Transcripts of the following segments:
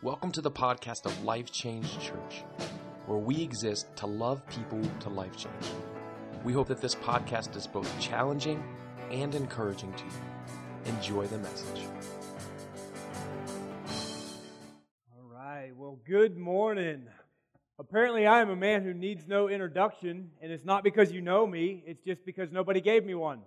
Welcome to the podcast of Life Change Church, where we exist to love people to life change. We hope that this podcast is both challenging and encouraging to you. Enjoy the message. All right, well, good morning. Apparently, I am a man who needs no introduction, and it's not because you know me, it's just because nobody gave me one.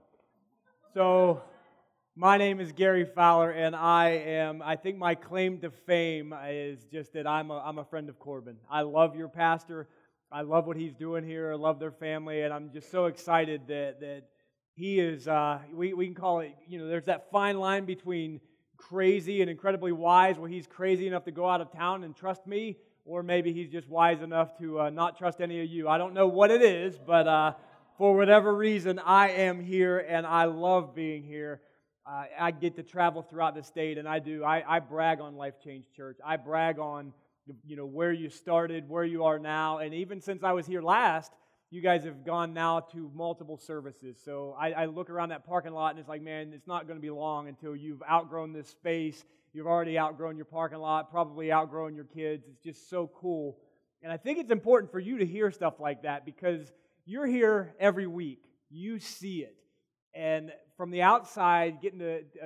So, my name is Gary Fowler, and I think my claim to fame is just that I'm a friend of Corbin. I love your pastor. I love what he's doing here. I love their family, and I'm just so excited that he is, we can call it, there's that fine line between crazy and incredibly wise, where he's crazy enough to go out of town and trust me, or maybe he's just wise enough to not trust any of you. I don't know what it is, but for whatever reason, I am here, and I love being here. I get to travel throughout the state, and I do. I brag on Life Change Church. I brag on, where you started, where you are now, and even since I was here last, you guys have gone now to multiple services. So I look around that parking lot, and it's like, man, it's not going to be long until you've outgrown this space. You've already outgrown your parking lot, probably outgrown your kids. It's just so cool. And I think it's important for you to hear stuff like that because you're here every week. You see it. And from the outside, getting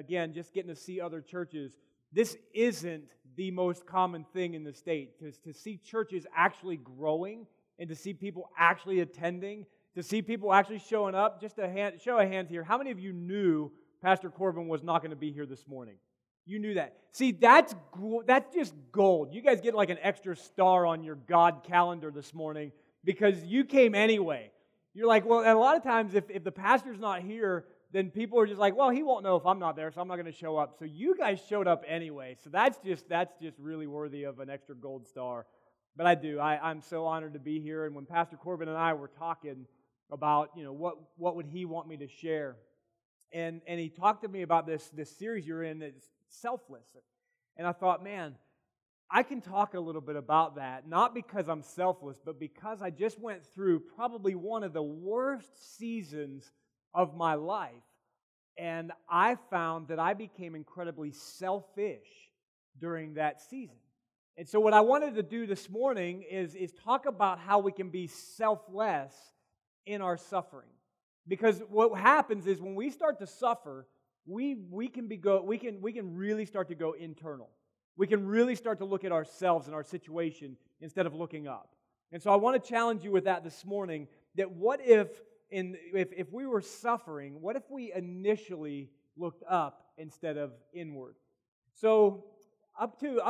to see other churches, this isn't the most common thing in the state. To see churches actually growing and to see people actually attending, to see people actually showing up. Just show of hands here. How many of you knew Pastor Corbin was not going to be here this morning? You knew that. See, that's just gold. You guys get like an extra star on your God calendar this morning because you came anyway. You're like, well, and a lot of times if the pastor's not here, then people are just like, well, he won't know if I'm not there, so I'm not going to show up. So you guys showed up anyway. So that's just really worthy of an extra gold star. But I do. I'm so honored to be here. And when Pastor Corbin and I were talking about, what would he want me to share, and he talked to me about this series you're in that's selfless. And I thought, man, I can talk a little bit about that, not because I'm selfless, but because I just went through probably one of the worst seasons of my life, and I found that I became incredibly selfish during that season. And so what I wanted to do this morning is talk about how we can be selfless in our suffering. Because what happens is when we start to suffer, we can really start to go internal. We can really start to look at ourselves and our situation instead of looking up. And so I want to challenge you with that this morning, that what if we were suffering, what if we initially looked up instead of inward? So up to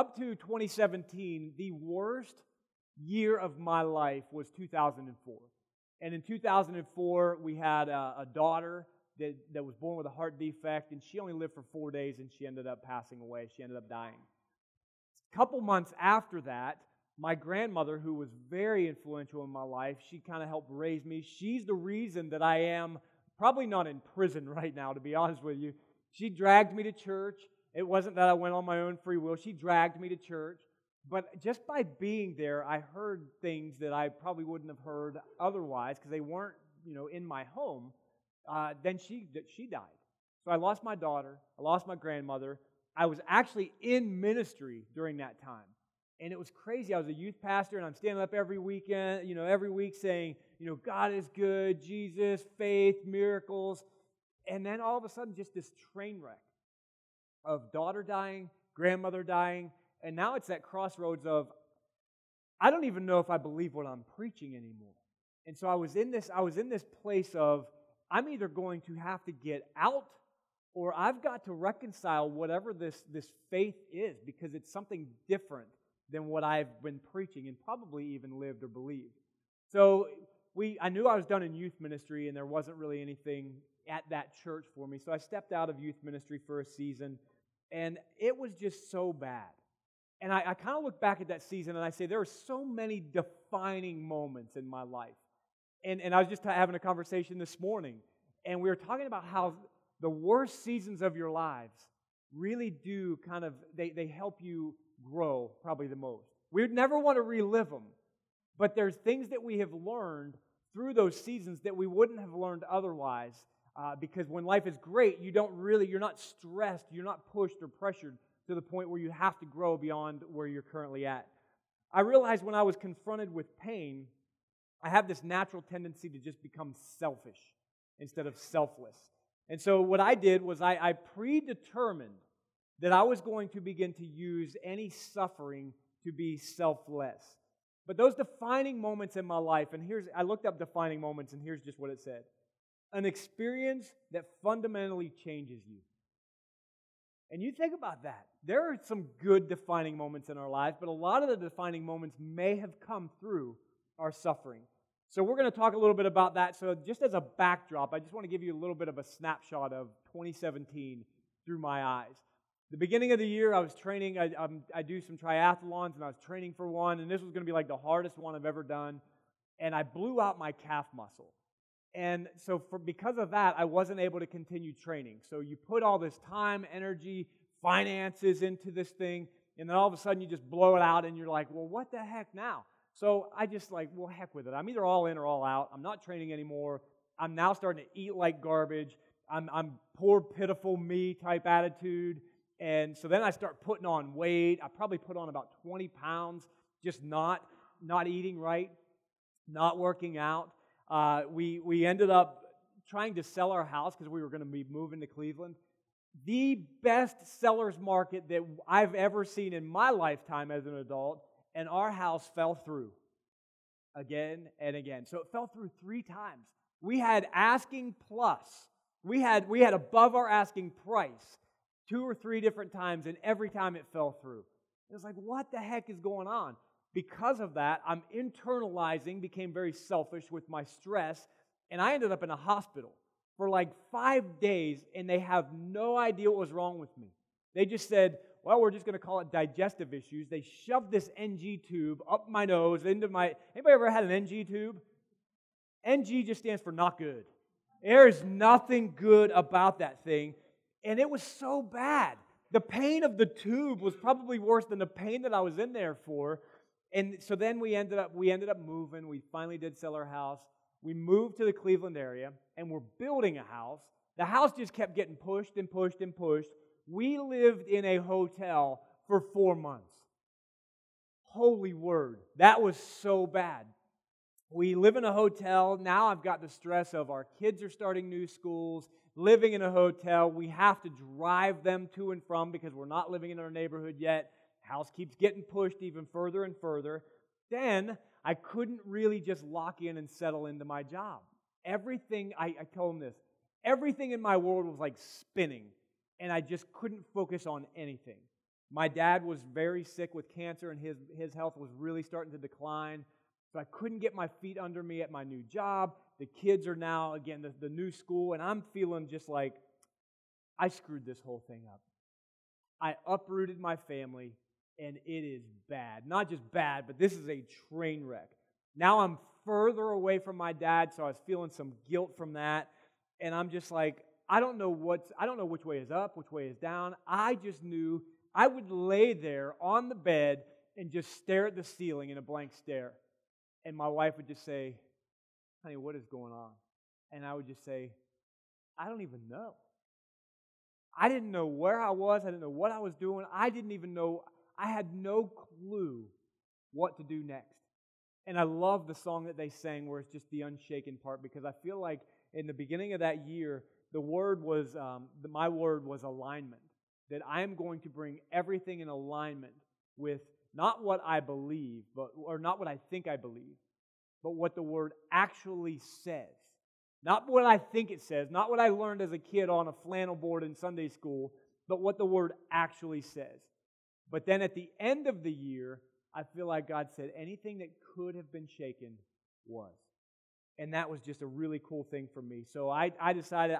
2017, the worst year of my life was 2004. And in 2004, we had a daughter that was born with a heart defect, and she only lived for 4 days, and she ended up passing away. She ended up dying. A couple months after that, my grandmother, who was very influential in my life, she kind of helped raise me. She's the reason that I am probably not in prison right now, to be honest with you. She dragged me to church. It wasn't that I went on my own free will. She dragged me to church. But just by being there, I heard things that I probably wouldn't have heard otherwise because they weren't, in my home. Then she died. So I lost my daughter. I lost my grandmother. I was actually in ministry during that time. And it was crazy. I was a youth pastor, and I'm standing up every weekend, every week saying, God is good, Jesus, faith, miracles. And then all of a sudden, just this train wreck of daughter dying, grandmother dying, and now it's that crossroads of, I don't even know if I believe what I'm preaching anymore. And so I was in this place of, I'm either going to have to get out, or I've got to reconcile whatever this faith is, because it's something different than what I've been preaching and probably even lived or believed. So I knew I was done in youth ministry, and there wasn't really anything at that church for me. So I stepped out of youth ministry for a season, and it was just so bad. And I kind of look back at that season, and I say there were so many defining moments in my life. And I was just having a conversation this morning, and we were talking about how the worst seasons of your lives really do kind of, they help you grow probably the most. We would never want to relive them, but there's things that we have learned through those seasons that we wouldn't have learned otherwise, because when life is great, you're not stressed, you're not pushed or pressured to the point where you have to grow beyond where you're currently at. I realized when I was confronted with pain, I have this natural tendency to just become selfish instead of selfless. And so what I did was I predetermined that I was going to begin to use any suffering to be selfless. But those defining moments in my life, and I looked up defining moments, and here's just what it said. An experience that fundamentally changes you. And you think about that. There are some good defining moments in our lives, but a lot of the defining moments may have come through our suffering. So we're going to talk a little bit about that. So just as a backdrop, I just want to give you a little bit of a snapshot of 2017 through my eyes. The beginning of the year, I was training. I do some triathlons, and I was training for one, and this was going to be like the hardest one I've ever done. And I blew out my calf muscle. And so because of that, I wasn't able to continue training. So you put all this time, energy, finances into this thing, and then all of a sudden you just blow it out, and you're like, well, what the heck now? So I just well, heck with it. I'm either all in or all out. I'm not training anymore. I'm now starting to eat like garbage. I'm poor, pitiful me type attitude. And so then I start putting on weight. I probably put on about 20 pounds, just not eating right, not working out. We ended up trying to sell our house because we were going to be moving to Cleveland. The best seller's market that I've ever seen in my lifetime as an adult, and our house fell through again and again. So it fell through 3 times. We had asking plus. We had above our asking price 2 or 3 different times, and every time it fell through. It was like, what the heck is going on? Because of that, I'm internalizing, became very selfish with my stress, and I ended up in a hospital for like 5 days, and they have no idea what was wrong with me. They just said, well, we're just going to call it digestive issues. They shoved this NG tube up my nose, anybody ever had an NG tube? NG just stands for not good. There's nothing good about that thing, and it was so bad. The pain of the tube was probably worse than the pain that I was in there for. And so then we ended up moving. We finally did sell our house. We moved to the Cleveland area, and we're building a house. The house just kept getting pushed and pushed and pushed. We lived in a hotel for 4 months. Holy word. That was so bad. We live in a hotel. Now I've got the stress of our kids are starting new schools, living in a hotel. We have to drive them to and from because we're not living in our neighborhood yet. House keeps getting pushed even further and further. Then I couldn't really just lock in and settle into my job. Everything, I told him this, everything in my world was like spinning, and I just couldn't focus on anything. My dad was very sick with cancer, and his health was really starting to decline, so I couldn't get my feet under me at my new job. The kids are now, again, the new school, and I'm feeling just like I screwed this whole thing up. I uprooted my family, and it is bad. Not just bad, but this is a train wreck. Now I'm further away from my dad, so I was feeling some guilt from that, and I'm just like, I don't know which way is up, which way is down. I just knew I would lay there on the bed and just stare at the ceiling in a blank stare. And my wife would just say, honey, what is going on? And I would just say, I don't even know. I didn't know where I was. I didn't know what I was doing. I didn't even know. I had no clue what to do next. And I love the song that they sang where it's just the unshaken part, because I feel like in the beginning of that year, my word was alignment. That I am going to bring everything in alignment with not what I believe, or not what I think I believe, but what the Word actually says. Not what I think it says, not what I learned as a kid on a flannel board in Sunday school, but what the Word actually says. But then at the end of the year, I feel like God said anything that could have been shaken was. And that was just a really cool thing for me. So I decided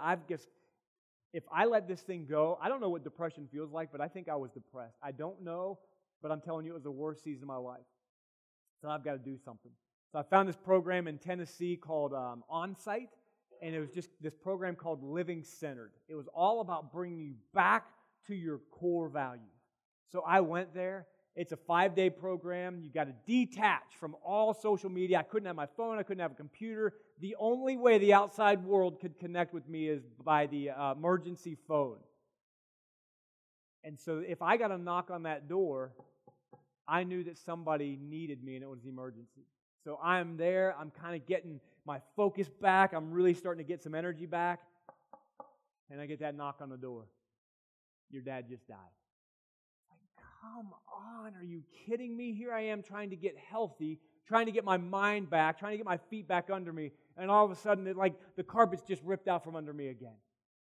if I let this thing go, I don't know what depression feels like, but I think I was depressed. I don't know, but I'm telling you it was the worst season of my life. So I've got to do something. So I found this program in Tennessee called Onsite, and it was just this program called Living Centered. It was all about bringing you back to your core values. So I went there. It's a 5-day program. You got to detach from all social media. I couldn't have my phone. I couldn't have a computer. The only way the outside world could connect with me is by the emergency phone. And so if I got a knock on that door, I knew that somebody needed me and it was emergency. So I'm there, I'm kind of getting my focus back, I'm really starting to get some energy back, and I get that knock on the door. Your dad just died. Like, come on, are you kidding me? Here I am trying to get healthy, trying to get my mind back, trying to get my feet back under me, and all of a sudden, the carpet's just ripped out from under me again.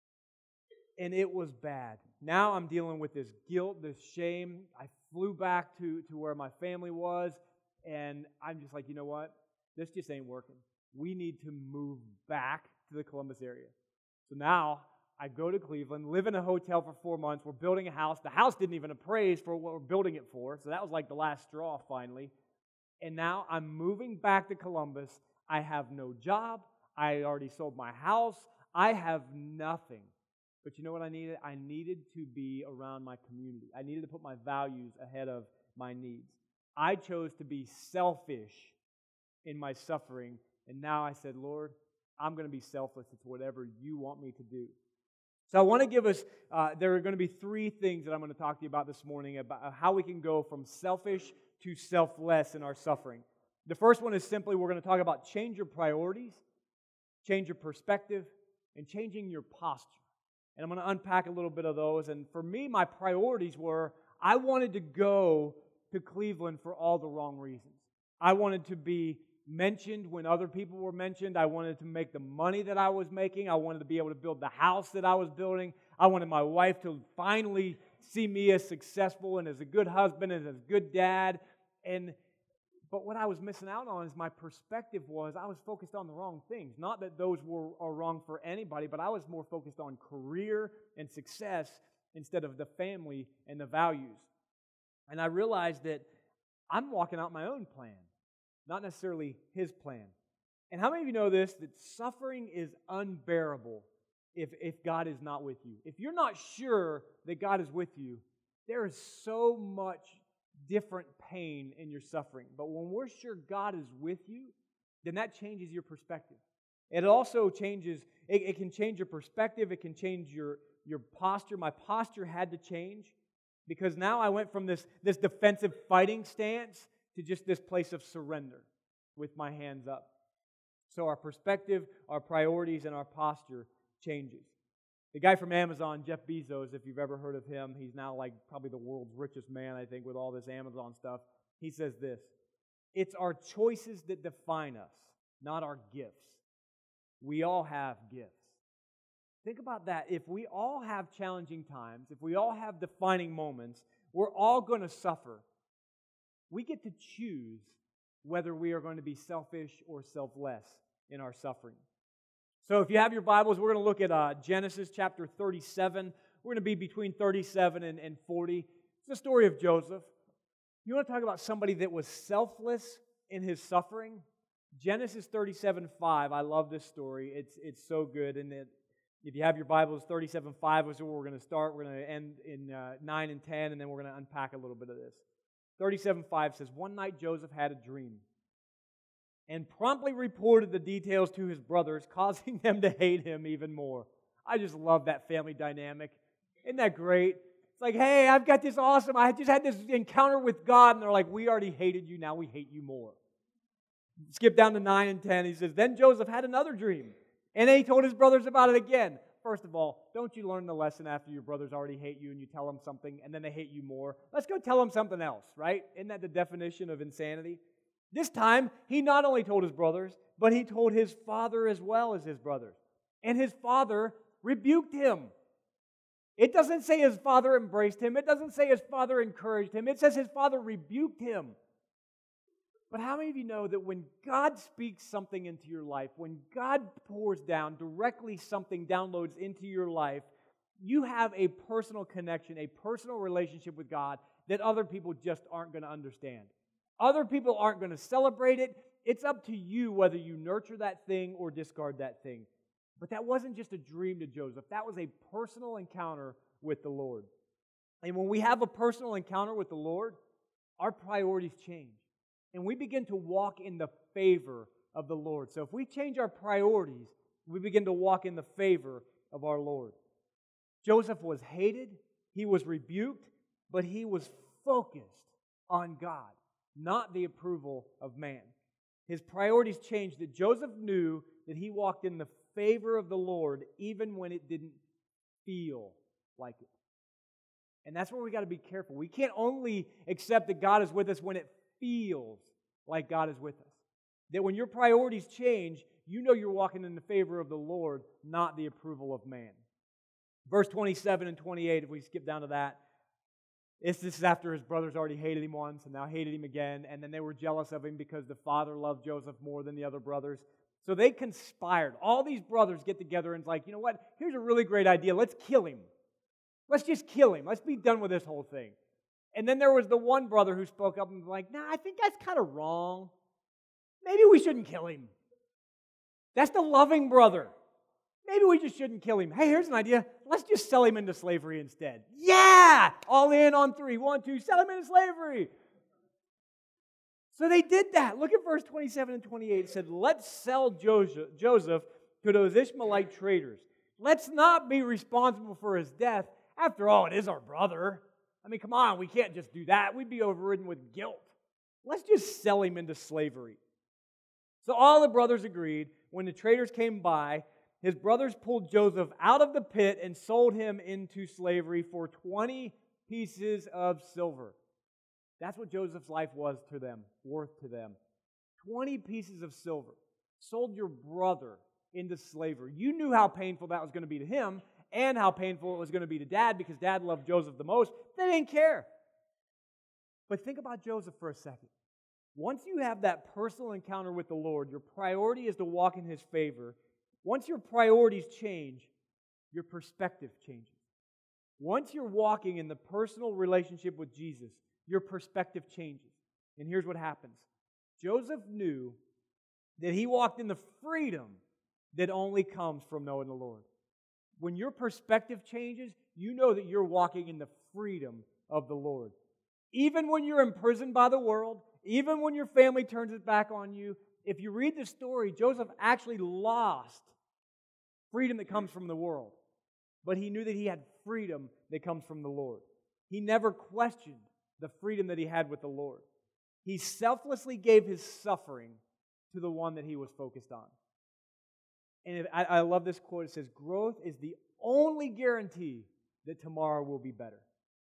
And it was bad. Now I'm dealing with this guilt, this shame. I flew back to where my family was, and I'm just like, you know what? This just ain't working. We need to move back to the Columbus area. So now I go to Cleveland, live in a hotel for 4 months. We're building a house. The house didn't even appraise for what we're building it for, so that was like the last straw finally. And now I'm moving back to Columbus. I have no job. I already sold my house. I have nothing. But you know what I needed? I needed to be around my community. I needed to put my values ahead of my needs. I chose to be selfish in my suffering, and now I said, Lord, I'm going to be selfless. It's whatever you want me to do. So I want to give us, there are going to be 3 things that I'm going to talk to you about this morning about how we can go from selfish to selfless in our suffering. The first one is simply we're going to talk about change your priorities, change your perspective, and changing your posture. And I'm going to unpack a little bit of those. And for me, my priorities were I wanted to go to Cleveland for all the wrong reasons. I wanted to be mentioned when other people were mentioned. I wanted to make the money that I was making. I wanted to be able to build the house that I was building. I wanted my wife to finally see me as successful and as a good husband and as a good dad. But what I was missing out on is my perspective was I was focused on the wrong things. Not that those are wrong for anybody, but I was more focused on career and success instead of the family and the values. And I realized that I'm walking out my own plan, not necessarily His plan. And how many of you know this, that suffering is unbearable if God is not with you? If you're not sure that God is with you, there is so much different pain in your suffering. But when we're sure God is with you, then that changes your perspective. It also changes, it can change your perspective, it can change your posture. My posture had to change because now I went from this defensive fighting stance to just this place of surrender with my hands up. So our perspective, our priorities, and our posture changes. The guy from Amazon, Jeff Bezos, if you've ever heard of him, he's now like probably the world's richest man, I think, with all this Amazon stuff. He says this, it's our choices that define us, not our gifts. We all have gifts. Think about that. If we all have challenging times, if we all have defining moments, we're all going to suffer. We get to choose whether we are going to be selfish or selfless in our suffering. So if you have your Bibles, we're going to look at Genesis chapter 37. We're going to be between 37 and 40. It's the story of Joseph. You want to talk about somebody that was selfless in his suffering? Genesis 37:5. I love this story. It's so good. And if you have your Bibles, 37:5 is where we're going to start. We're going to end in 9 and 10, and then we're going to unpack a little bit of this. 37:5 says, one night Joseph had a dream and promptly reported the details to his brothers, causing them to hate him even more. I just love that family dynamic. Isn't that great? It's like, hey, I've got this awesome, I just had this encounter with God, and they're like, we already hated you, now we hate you more. Skip down to 9 and 10, he says, then Joseph had another dream, and then he told his brothers about it again. First of all, don't you learn the lesson after your brothers already hate you and you tell them something and then they hate you more? Let's go tell them something else, right? Isn't that the definition of insanity? This time, he not only told his brothers, but he told his father as well as his brothers. And his father rebuked him. It doesn't say his father embraced him. It doesn't say his father encouraged him. It says his father rebuked him. But how many of you know that when God speaks something into your life, when God pours down directly something, downloads into your life, you have a personal connection, a personal relationship with God that other people just aren't going to understand. Other people aren't going to celebrate it. It's up to you whether you nurture that thing or discard that thing. But that wasn't just a dream to Joseph. That was a personal encounter with the Lord. And when we have a personal encounter with the Lord, our priorities change. And we begin to walk in the favor of the Lord. So if we change our priorities, we begin to walk in the favor of our Lord. Joseph was hated. He was rebuked, but he was focused on God, not the approval of man. His priorities changed, that Joseph knew that he walked in the favor of the Lord even when it didn't feel like it. And that's where we got to be careful. We can't only accept that God is with us when it feels like God is with us. That when your priorities change, you know you're walking in the favor of the Lord, not the approval of man. Verse 27 and 28, if we skip down to that, this is after his brothers already hated him once and now hated him again, and then they were jealous of him because the father loved Joseph more than the other brothers. So they conspired. All these brothers get together and it's like, you know what? Here's a really great idea. Let's kill him. Let's just kill him. Let's be done with this whole thing. And then there was the one brother who spoke up and was like, nah, I think that's kind of wrong. Maybe we shouldn't kill him. That's the loving brother. Maybe we just shouldn't kill him. Hey, here's an idea. Let's just sell him into slavery instead. Yeah! All in on 3. 1, 2, sell him into slavery. So they did that. Look at verse 27 and 28. It said, let's sell Joseph to those Ishmaelite traders. Let's not be responsible for his death. After all, it is our brother. I mean, come on, we can't just do that. We'd be overridden with guilt. Let's just sell him into slavery. So all the brothers agreed. When the traders came by, his brothers pulled Joseph out of the pit and sold him into slavery for 20 pieces of silver. That's what Joseph's life was to them, worth to them. 20 pieces of silver. Sold your brother into slavery. You knew how painful that was going to be to him and how painful it was going to be to Dad because Dad loved Joseph the most. They didn't care. But think about Joseph for a second. Once you have that personal encounter with the Lord, your priority is to walk in His favor. Once your priorities change, your perspective changes. Once you're walking in the personal relationship with Jesus, your perspective changes. And here's what happens. Joseph knew that he walked in the freedom that only comes from knowing the Lord. When your perspective changes, you know that you're walking in the freedom of the Lord. Even when you're imprisoned by the world, even when your family turns its back on you, if you read the story, Joseph actually lost freedom that comes from the world. But he knew that he had freedom that comes from the Lord. He never questioned the freedom that he had with the Lord. He selflessly gave his suffering to the one that he was focused on. And I love this quote. It says, growth is the only guarantee that tomorrow will be better.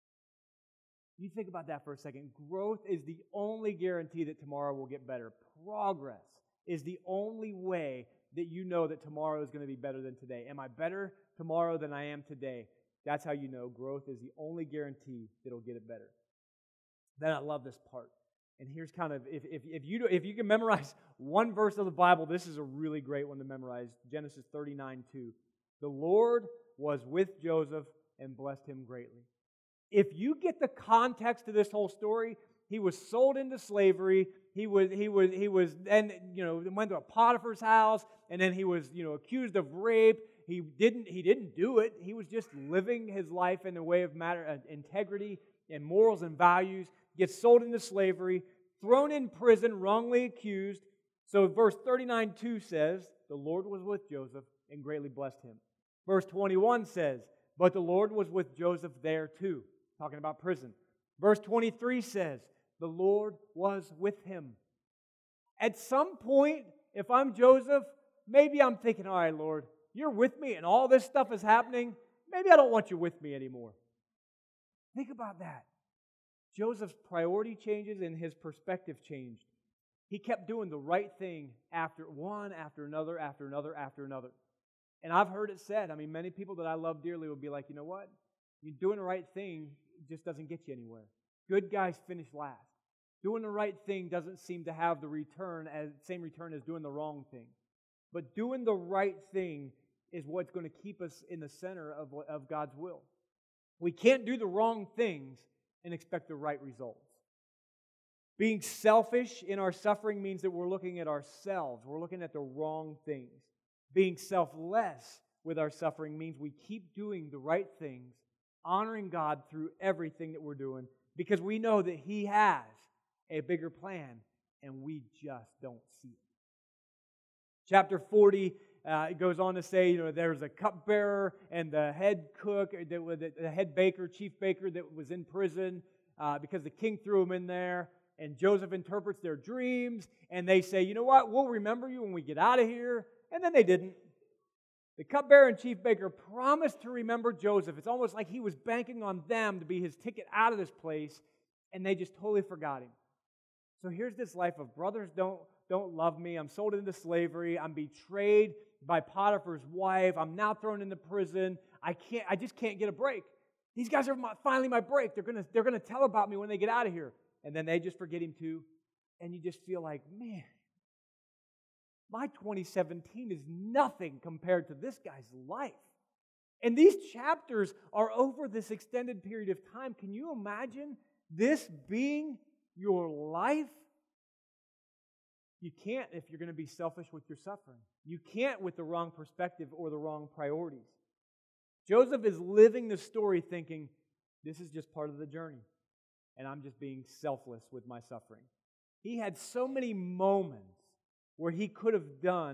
You think about that for a second. Growth is the only guarantee that tomorrow will get better. Progress is the only way that you know that tomorrow is going to be better than today. Am I better tomorrow than I am today? That's how you know growth is the only guarantee that it'll get it better. Then I love this part. And here's kind of, if you can memorize one verse of the Bible, this is a really great one to memorize. Genesis 39:2. The Lord was with Joseph and blessed him greatly. If you get the context of this whole story, he was sold into slavery. He was then, went to a Potiphar's house, and then he was, accused of rape. He didn't do it. He was just living his life in a way of integrity and morals and values. Gets sold into slavery, thrown in prison, wrongly accused. So verse 39:2 says, the Lord was with Joseph and greatly blessed him. Verse 21 says, but the Lord was with Joseph there too. Talking about prison. Verse 23 says, the Lord was with him. At some point, if I'm Joseph, maybe I'm thinking, all right, Lord, you're with me and all this stuff is happening. Maybe I don't want you with me anymore. Think about that. Joseph's priority changes and his perspective changed. He kept doing the right thing after another. And I've heard it said, many people that I love dearly will be like, you know what? You're doing the right thing just doesn't get you anywhere. Good guys finish last. Doing the right thing doesn't seem to have the same return as doing the wrong thing. But doing the right thing is what's going to keep us in the center of God's will. We can't do the wrong things and expect the right results. Being selfish in our suffering means that we're looking at ourselves. We're looking at the wrong things. Being selfless with our suffering means we keep doing the right things, honoring God through everything that we're doing, because we know that He has a bigger plan, and we just don't see it. Chapter 40 it goes on to say, there's a cupbearer and the head cook, the head baker, chief baker that was in prison because the king threw him in there. And Joseph interprets their dreams, and they say, you know what, we'll remember you when we get out of here. And then they didn't. The cupbearer and chief baker promised to remember Joseph. It's almost like he was banking on them to be his ticket out of this place, and they just totally forgot him. So here's this life of brothers don't love me. I'm sold into slavery. I'm betrayed by Potiphar's wife. I'm now thrown into prison. I just can't get a break. These guys are finally my break. They're gonna tell about me when they get out of here. And then they just forget him too. And you just feel like, man, my 2017 is nothing compared to this guy's life. And these chapters are over this extended period of time. Can you imagine this being your life? You can't if you're going to be selfish with your suffering. You can't with the wrong perspective or the wrong priorities. Joseph is living the story thinking, this is just part of the journey, and I'm just being selfless with my suffering. He had so many moments where he could have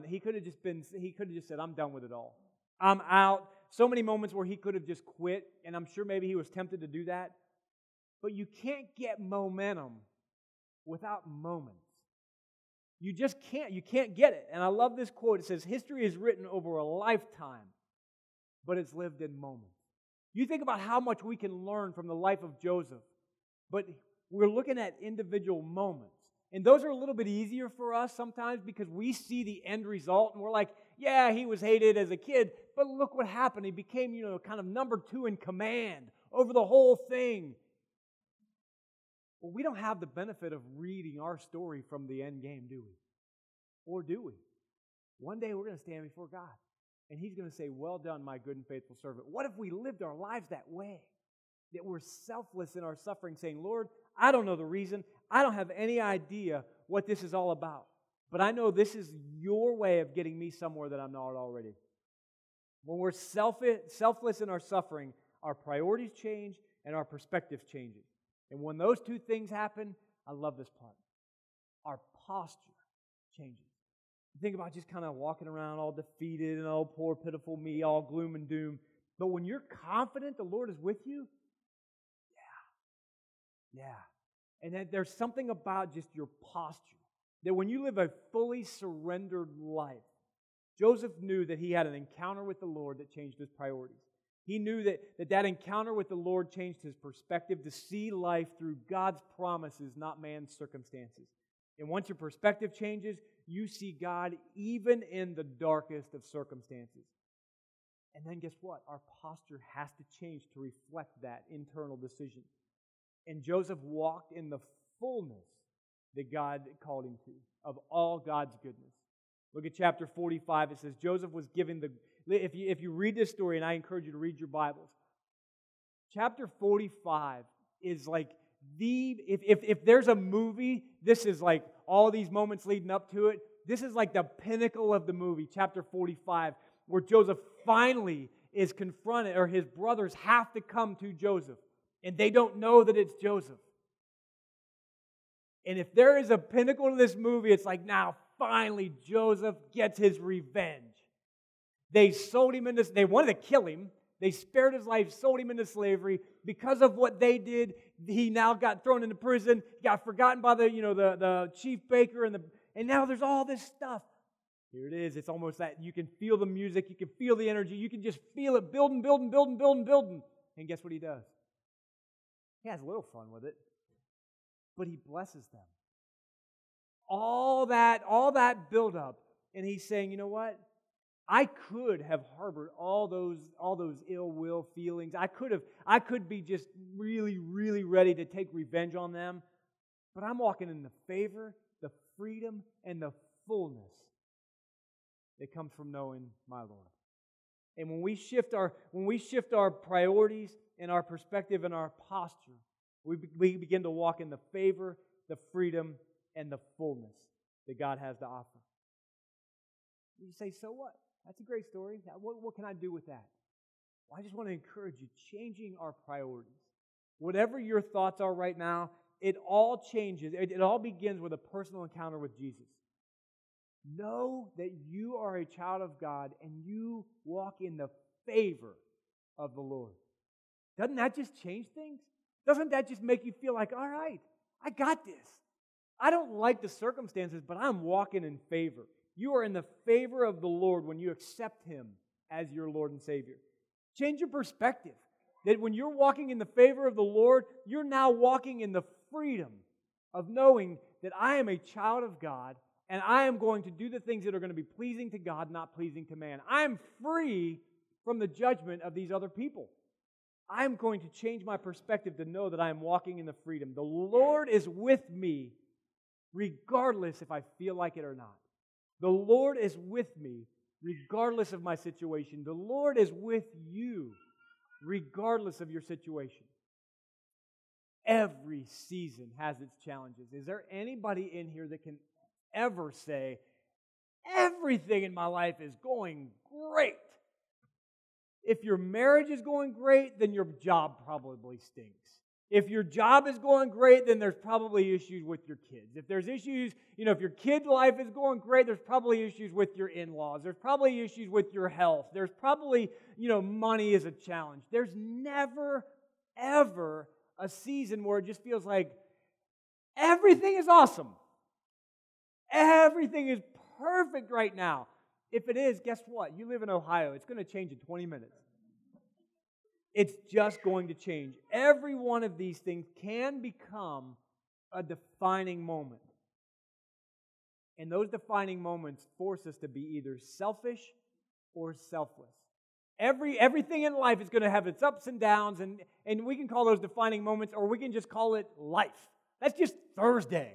just said, I'm done with it all. I'm out. So many moments where he could have just quit, and I'm sure maybe he was tempted to do that. But you can't get momentum without moments. You just can't. You can't get it. And I love this quote. It says, history is written over a lifetime, but it's lived in moments. You think about how much we can learn from the life of Joseph, but we're looking at individual moments. And those are a little bit easier for us sometimes because we see the end result and we're like, yeah, he was hated as a kid, but look what happened. He became, kind of number 2 in command over the whole thing. Well, we don't have the benefit of reading our story from the end game, do we? Or do we? One day we're going to stand before God, and He's going to say, well done, my good and faithful servant. What if we lived our lives that way? That we're selfless in our suffering, saying, Lord, I don't know the reason. I don't have any idea what this is all about. But I know this is your way of getting me somewhere that I'm not already. When we're selfless in our suffering, our priorities change and our perspective changes. And when those two things happen, I love this part. Our posture changes. You think about just kind of walking around all defeated and oh, poor, pitiful me, all gloom and doom. But when you're confident the Lord is with you, yeah. And that there's something about just your posture. That when you live a fully surrendered life, Joseph knew that he had an encounter with the Lord that changed his priorities. He knew that encounter with the Lord changed his perspective to see life through God's promises, not man's circumstances. And once your perspective changes, you see God even in the darkest of circumstances. And then guess what? Our posture has to change to reflect that internal decision. And Joseph walked in the fullness that God called him to, of all God's goodness. Look at chapter 45. It says, Joseph was given if you read this story, and I encourage you to read your Bibles, chapter 45 is like if there's a movie, this is like all these moments leading up to it. This is like the pinnacle of the movie, chapter 45, where Joseph finally is confronted, or his brothers have to come to Joseph. And they don't know that it's Joseph. And if there is a pinnacle to this movie, it's like now finally Joseph gets his revenge. They sold him into, they wanted to kill him. They spared his life, sold him into slavery. Because of what they did, he now got thrown into prison. He got forgotten by the chief baker, and now there's all this stuff. Here it is. It's almost that you can feel the music, you can feel the energy, you can just feel it building. And guess what he does? He has a little fun with it, but he blesses them. All that buildup, and he's saying, you know what? I could have harbored all those ill will feelings. I could be just really, really ready to take revenge on them, but I'm walking in the favor, the freedom, and the fullness that comes from knowing my Lord. And when we shift our priorities and our perspective and our posture, we begin to walk in the favor, the freedom, and the fullness that God has to offer. You say, so what? That's a great story. What can I do with that? Well, I just want to encourage you, changing our priorities. Whatever your thoughts are right now, it all changes. It all begins with a personal encounter with Jesus. Know that you are a child of God and you walk in the favor of the Lord. Doesn't that just change things? Doesn't that just make you feel like, all right, I got this. I don't like the circumstances, but I'm walking in favor. You are in the favor of the Lord when you accept Him as your Lord and Savior. Change your perspective. That when you're walking in the favor of the Lord, you're now walking in the freedom of knowing that I am a child of God and I am going to do the things that are going to be pleasing to God, not pleasing to man. I am free from the judgment of these other people. I am going to change my perspective to know that I am walking in the freedom. The Lord is with me regardless if I feel like it or not. The Lord is with me regardless of my situation. The Lord is with you regardless of your situation. Every season has its challenges. Is there anybody in here that can ever say, everything in my life is going great? If your marriage is going great, then your job probably stinks. If your job is going great, then there's probably issues with your kids. If there's issues, if your kid life is going great, there's probably issues with your in-laws. There's probably issues with your health. There's probably, money is a challenge. There's never, ever a season where it just feels like everything is awesome. Everything is perfect right now. If it is, guess what? You live in Ohio. It's going to change in 20 minutes. It's just going to change. Every one of these things can become a defining moment. And those defining moments force us to be either selfish or selfless. Everything in life is going to have its ups and downs, and we can call those defining moments, or we can just call it life. That's just Thursday.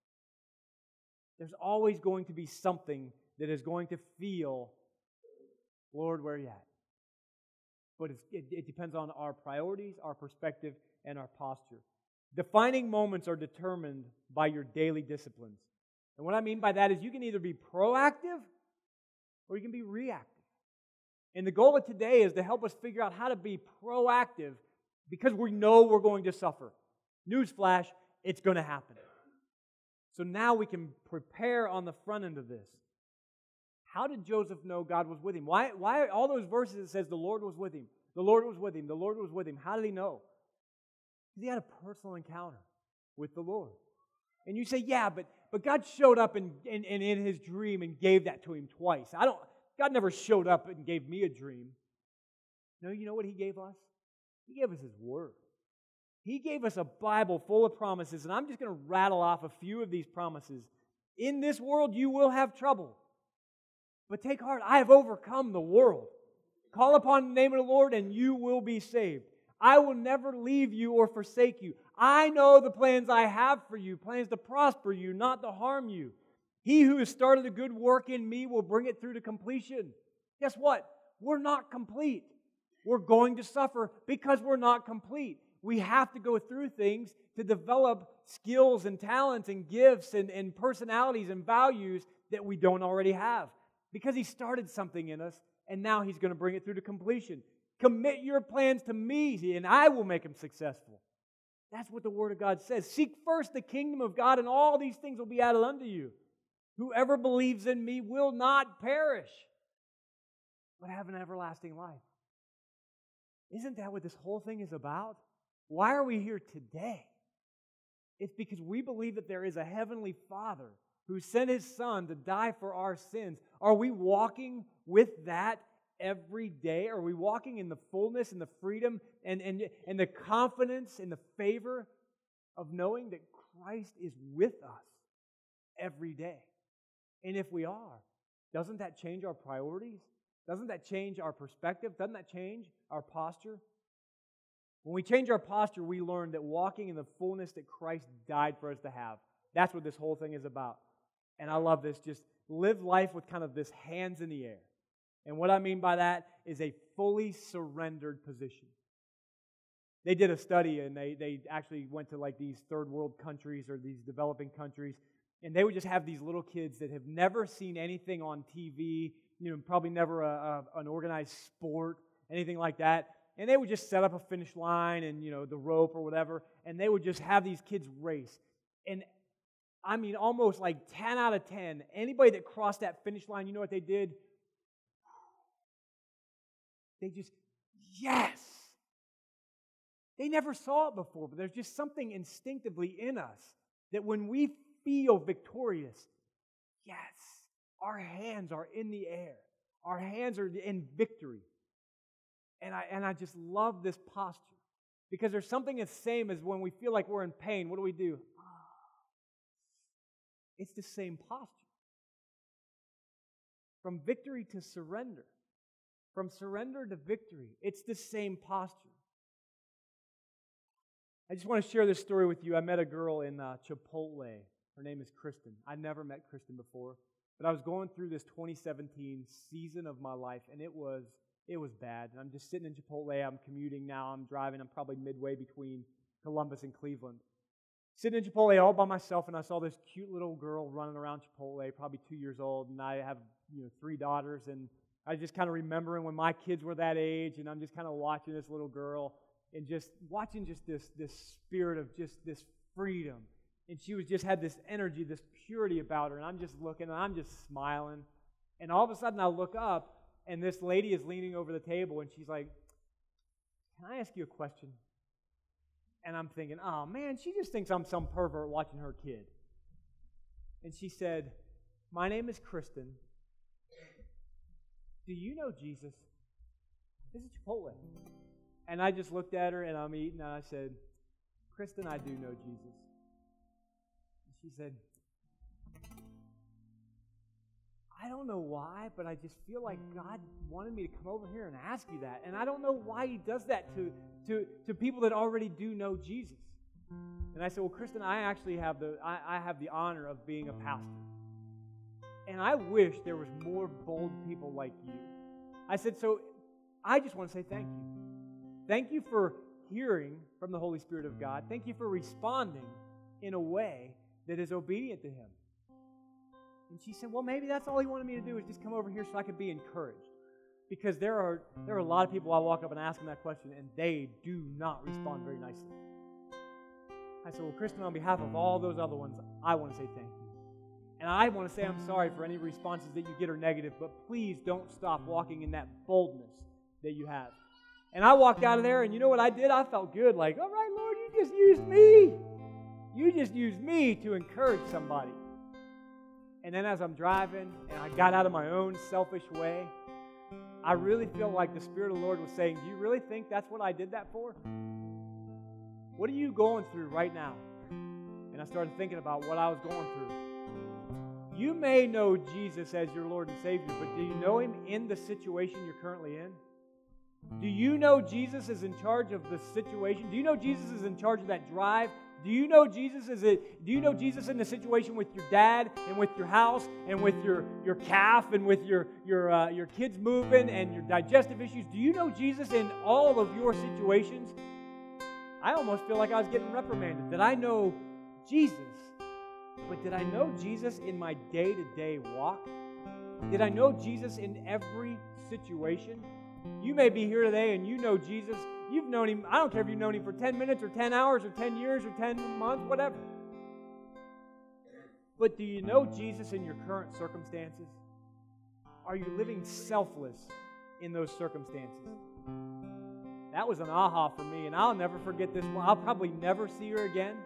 There's always going to be something that is going to feel, Lord, where are you at? But it depends on our priorities, our perspective, and our posture. Defining moments are determined by your daily disciplines. And what I mean by that is you can either be proactive or you can be reactive. And the goal of today is to help us figure out how to be proactive because we know we're going to suffer. Newsflash, it's going to happen. So now we can prepare on the front end of this. How did Joseph know God was with him? Why all those verses it says the Lord was with him, the Lord was with him, the Lord was with him? How did he know? Because he had a personal encounter with the Lord. And you say, yeah, but God showed up in his dream and gave that to him twice. God never showed up and gave me a dream. No, you know what He gave us? He gave us His Word. He gave us a Bible full of promises, and I'm just going to rattle off a few of these promises. In this world you will have trouble. But take heart, I have overcome the world. Call upon the name of the Lord and you will be saved. I will never leave you or forsake you. I know the plans I have for you, plans to prosper you, not to harm you. He who has started a good work in me will bring it through to completion. Guess what? We're not complete. We're going to suffer because we're not complete. We have to go through things to develop skills and talents and gifts and personalities and values that we don't already have. Because He started something in us, and now He's going to bring it through to completion. Commit your plans to me, and I will make them successful. That's what the Word of God says. Seek first the kingdom of God, and all these things will be added unto you. Whoever believes in me will not perish, but have an everlasting life. Isn't that what this whole thing is about? Why are we here today? It's because we believe that there is a heavenly Father who sent His Son to die for our sins. Are we walking with that every day? Are we walking in the fullness and the freedom and the confidence and the favor of knowing that Christ is with us every day? And if we are, doesn't that change our priorities? Doesn't that change our perspective? Doesn't that change our posture? When we change our posture, we learn that walking in the fullness that Christ died for us to have, that's what this whole thing is about. And I love this. Just live life with kind of this hands in the air. And what I mean by that is a fully surrendered position. They did a study, and they actually went to like these third world countries or these developing countries, and they would just have these little kids that have never seen anything on TV, probably never an organized sport, anything like that. And they would just set up a finish line and, the rope or whatever, and they would just have these kids race. And I mean, almost like 10 out of 10. Anybody that crossed that finish line, you know what they did? They just, yes! They never saw it before, but there's just something instinctively in us that when we feel victorious, yes, our hands are in the air. Our hands are in victory. And I just love this posture because there's something the same as when we feel like we're in pain. What do? It's the same posture. From victory to surrender. From surrender to victory. It's the same posture. I just want to share this story with you. I met a girl in Chipotle. Her name is Kristen. I never met Kristen before, but I was going through this 2017 season of my life, and it was bad. And I'm just sitting in Chipotle. I'm commuting now. I'm driving. I'm probably midway between Columbus and Cleveland. Sitting in Chipotle all by myself, and I saw this cute little girl running around Chipotle, probably 2 years old, and I have 3 daughters, and I just kind of remembering when my kids were that age, and I'm just kind of watching this little girl and just watching just this spirit of just this freedom. And she had this energy, this purity about her, and I'm just looking, and I'm just smiling. And all of a sudden I look up, and this lady is leaning over the table, and she's like, "Can I ask you a question?" And I'm thinking, oh man, she just thinks I'm some pervert watching her kid. And she said, "My name is Kristen. Do you know Jesus?" This is Chipotle. And I just looked at her, and I'm eating, and I said, "Kristen, I do know Jesus." And she said, "I don't know why, but I just feel like God wanted me to come over here and ask you that. And I don't know why He does that to people that already do know Jesus." And I said, "Well, Kristen, I actually have I have the honor of being a pastor. And I wish there was more bold people like you." I said, "So I just want to say thank you. Thank you for hearing from the Holy Spirit of God. Thank you for responding in a way that is obedient to Him." And she said, "Well, maybe that's all He wanted me to do is just come over here so I could be encouraged." Because there are a lot of people I walk up and ask them that question, and they do not respond very nicely. I said, "Well, Kristen, on behalf of all those other ones, I want to say thank you. And I want to say I'm sorry for any responses that you get are negative, but please don't stop walking in that boldness that you have." And I walked out of there, and you know what I did? I felt good, like, all right, Lord, you just used me. You just used me to encourage somebody. And then as I'm driving, and I got out of my own selfish way, I really feel like the Spirit of the Lord was saying, "Do you really think that's what I did that for? What are you going through right now?" And I started thinking about what I was going through. You may know Jesus as your Lord and Savior, but do you know Him in the situation you're currently in? Do you know Jesus is in charge of the situation? Do you know Jesus is in charge of that drive? Do you know Jesus in the situation with your dad and with your house and with your calf and with your kids moving and your digestive issues? Do you know Jesus in all of your situations? I almost feel like I was getting reprimanded. Did I know Jesus? But did I know Jesus in my day-to-day walk? Did I know Jesus in every situation? You may be here today and you know Jesus. You've known Him. I don't care if you've known Him for 10 minutes or 10 hours or 10 years or 10 months, whatever. But do you know Jesus in your current circumstances? Are you living selfless in those circumstances? That was an aha for me, and I'll never forget this one. I'll probably never see her again.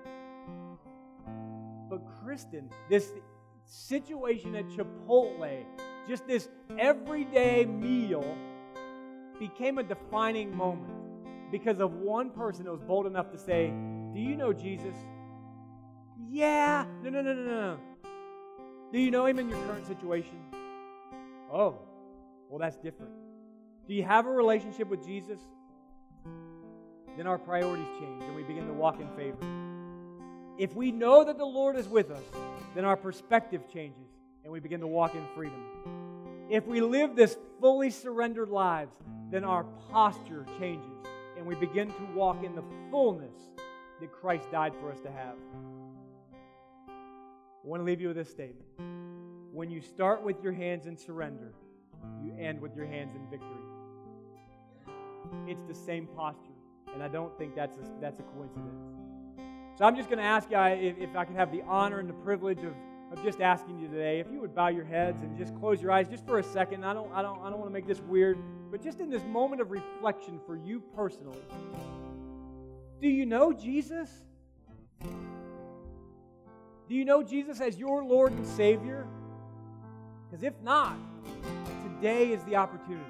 But Kristen, this situation at Chipotle, just this everyday meal, became a defining moment because of one person that was bold enough to say, "Do you know Jesus?" "Yeah." No. "Do you know Him in your current situation?" "Oh, well, that's different." "Do you have a relationship with Jesus?" Then our priorities change and we begin to walk in favor. If we know that the Lord is with us, then our perspective changes and we begin to walk in freedom. If we live this fully surrendered lives, then our posture changes and we begin to walk in the fullness that Christ died for us to have. I want to leave you with this statement. When you start with your hands in surrender, you end with your hands in victory. It's the same posture, and I don't think that's a coincidence. So I'm just going to ask you if I could have the honor and the privilege of just asking you today, if you would bow your heads and just close your eyes just for a second. I don't want to make this weird, but just in this moment of reflection for you personally, do you know Jesus? Do you know Jesus as your Lord and Savior? Because if not, today is the opportunity.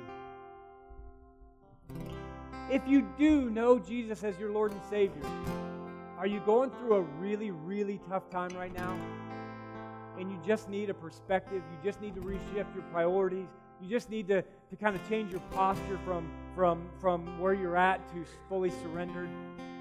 If you do know Jesus as your Lord and Savior, are you going through a really, really tough time right now? And you just need a perspective. You just need to reshift your priorities. You just need to kind of change your posture from where you're at to fully surrendered.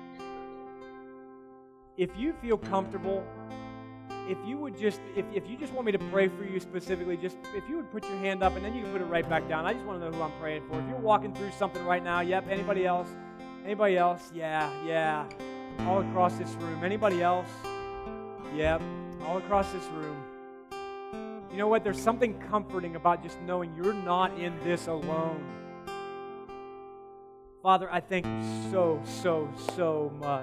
If you feel comfortable, if you just want me to pray for you specifically, just if you would put your hand up and then you can put it right back down. I just want to know who I'm praying for. If you're walking through something right now, yep. Anybody else? Anybody else? Yeah. All across this room. Anybody else? Yep. All across this room. You know what? There's something comforting about just knowing you're not in this alone. Father, I thank you so much.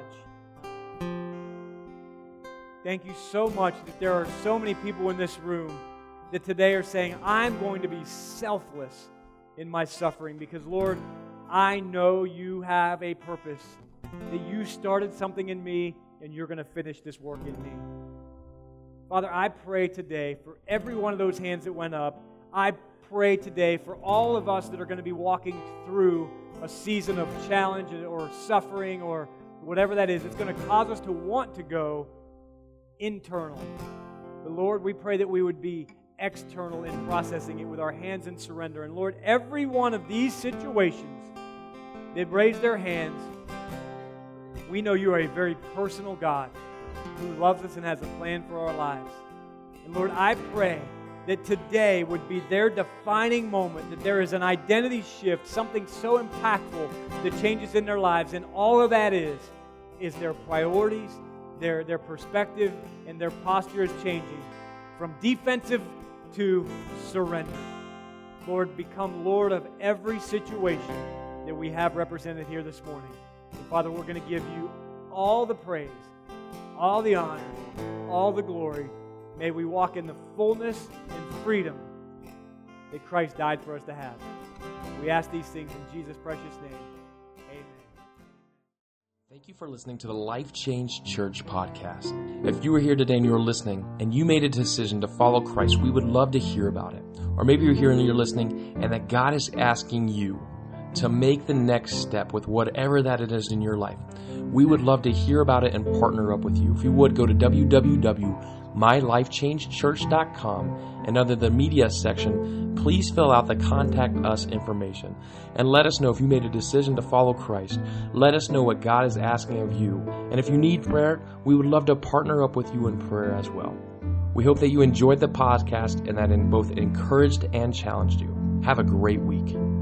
Thank you so much that there are so many people in this room that today are saying, I'm going to be selfless in my suffering because, Lord, I know you have a purpose, that you started something in me and you're going to finish this work in me. Father, I pray today for every one of those hands that went up. I pray today for all of us that are going to be walking through a season of challenge or suffering or whatever that is. It's going to cause us to want to go internal. But Lord, we pray that we would be external in processing it with our hands in surrender. And Lord, every one of these situations, they've raised their hands. We know you are a very personal God who loves us and has a plan for our lives. And Lord, I pray that today would be their defining moment, that there is an identity shift, something so impactful that changes in their lives. And all of that is their priorities, their perspective, and their posture is changing from defensive to surrender. Lord, become Lord of every situation that we have represented here this morning. And Father, we're going to give you all the praise, all the honor, all the glory. May we walk in the fullness and freedom that Christ died for us to have. We ask these things in Jesus' precious name. Amen. Thank you for listening to the Life Change Church podcast. If you were here today and you were listening and you made a decision to follow Christ, we would love to hear about it. Or maybe you're here and you're listening and that God is asking you to make the next step with whatever that it is in your life. We would love to hear about it and partner up with you. If you would, go to www.mylifechangechurch.com and under the media section, please fill out the contact us information and let us know if you made a decision to follow Christ. Let us know what God is asking of you. And if you need prayer, we would love to partner up with you in prayer as well. We hope that you enjoyed the podcast and that it both encouraged and challenged you. Have a great week.